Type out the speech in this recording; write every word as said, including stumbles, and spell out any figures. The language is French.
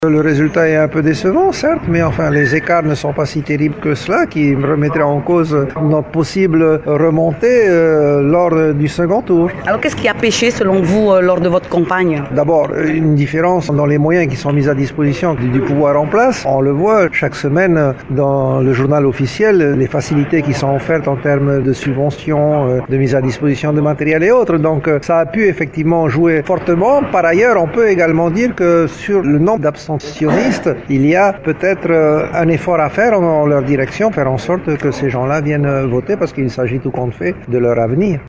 Le résultat est un peu décevant, certes, mais enfin, les écarts ne sont pas si terribles que cela, qui remettraient en cause notre possible remontée euh, lors du second tour. Alors, qu'est-ce qui a péché, selon vous, euh, lors de votre campagne? D'abord, une différence dans les moyens qui sont mis à disposition du pouvoir en place. On le voit chaque semaine dans le journal officiel, les facilités qui sont offertes en termes de subventions, de mise à disposition de matériel et autres. Donc, ça a pu effectivement jouer fortement. Par ailleurs, on peut également dire que sur le nombre d'abstentions, il y a peut-être un effort à faire en leur direction, faire en sorte que ces gens-là viennent voter parce qu'il s'agit tout compte fait de leur avenir.